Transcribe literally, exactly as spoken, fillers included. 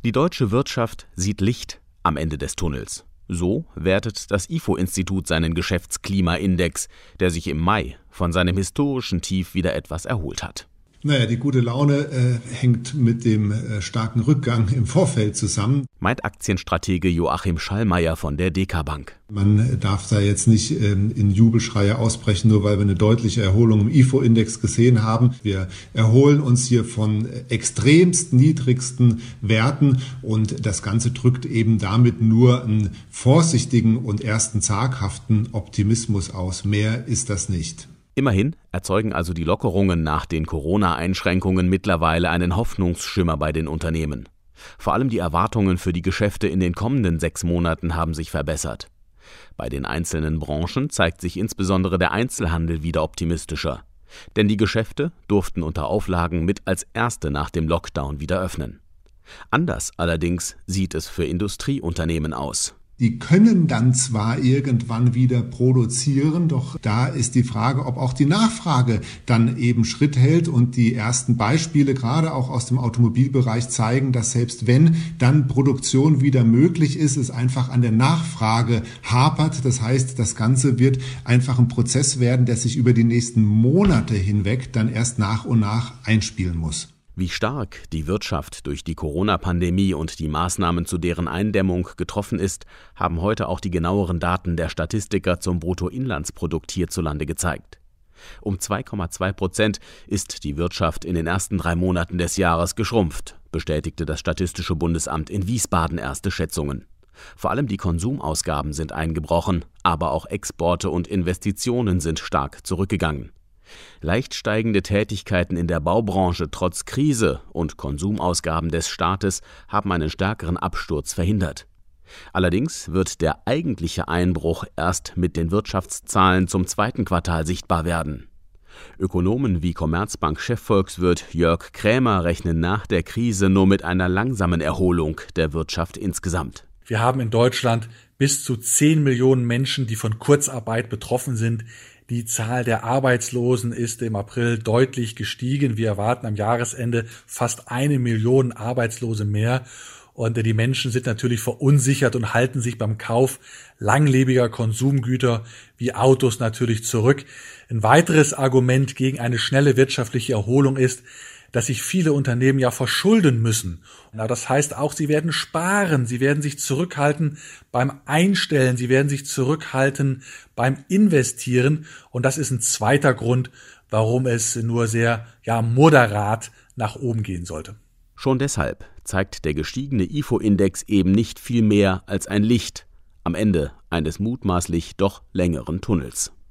Die deutsche Wirtschaft sieht Licht am Ende des Tunnels. So wertet das I F O-Institut seinen Geschäftsklimaindex, der sich im Mai von seinem historischen Tief wieder etwas erholt hat. Naja, die gute Laune äh, hängt mit dem äh, starken Rückgang im Vorfeld zusammen, meint Aktienstratege Joachim Schallmeier von der D K Bank. Man darf da jetzt nicht ähm, in Jubelschreie ausbrechen, nur weil wir eine deutliche Erholung im I F O-Index gesehen haben. Wir erholen uns hier von extremst niedrigsten Werten und das Ganze drückt eben damit nur einen vorsichtigen und ersten zaghaften Optimismus aus. Mehr ist das nicht. Immerhin erzeugen also die Lockerungen nach den Corona-Einschränkungen mittlerweile einen Hoffnungsschimmer bei den Unternehmen. Vor allem die Erwartungen für die Geschäfte in den kommenden sechs Monaten haben sich verbessert. Bei den einzelnen Branchen zeigt sich insbesondere der Einzelhandel wieder optimistischer. Denn die Geschäfte durften unter Auflagen mit als erste nach dem Lockdown wieder öffnen. Anders allerdings sieht es für Industrieunternehmen aus. Die können dann zwar irgendwann wieder produzieren, doch da ist die Frage, ob auch die Nachfrage dann eben Schritt hält. Und die ersten Beispiele, gerade auch aus dem Automobilbereich, zeigen, dass selbst wenn dann Produktion wieder möglich ist, es einfach an der Nachfrage hapert. Das heißt, das Ganze wird einfach ein Prozess werden, der sich über die nächsten Monate hinweg dann erst nach und nach einspielen muss. Wie stark die Wirtschaft durch die Corona-Pandemie und die Maßnahmen zu deren Eindämmung getroffen ist, haben heute auch die genaueren Daten der Statistiker zum Bruttoinlandsprodukt hierzulande gezeigt. Um zwei Komma zwei Prozent ist die Wirtschaft in den ersten drei Monaten des Jahres geschrumpft, bestätigte das Statistische Bundesamt in Wiesbaden erste Schätzungen. Vor allem die Konsumausgaben sind eingebrochen, aber auch Exporte und Investitionen sind stark zurückgegangen. Leicht steigende Tätigkeiten in der Baubranche trotz Krise und Konsumausgaben des Staates haben einen stärkeren Absturz verhindert. Allerdings wird der eigentliche Einbruch erst mit den Wirtschaftszahlen zum zweiten Quartal sichtbar werden. Ökonomen wie Commerzbank-Chefvolkswirt Jörg Krämer rechnen nach der Krise nur mit einer langsamen Erholung der Wirtschaft insgesamt. Wir haben in Deutschland bis zu zehn Millionen Menschen, die von Kurzarbeit betroffen sind. Die Zahl der Arbeitslosen ist im April deutlich gestiegen. Wir erwarten am Jahresende fast eine Million Arbeitslose mehr. Und die Menschen sind natürlich verunsichert und halten sich beim Kauf langlebiger Konsumgüter wie Autos natürlich zurück. Ein weiteres Argument gegen eine schnelle wirtschaftliche Erholung ist, dass sich viele Unternehmen ja verschulden müssen. Na, das heißt auch, sie werden sparen, sie werden sich zurückhalten beim Einstellen, sie werden sich zurückhalten beim Investieren. Und das ist ein zweiter Grund, warum es nur sehr ja, moderat nach oben gehen sollte. Schon deshalb zeigt der gestiegene I F O-Index eben nicht viel mehr als ein Licht am Ende eines mutmaßlich doch längeren Tunnels.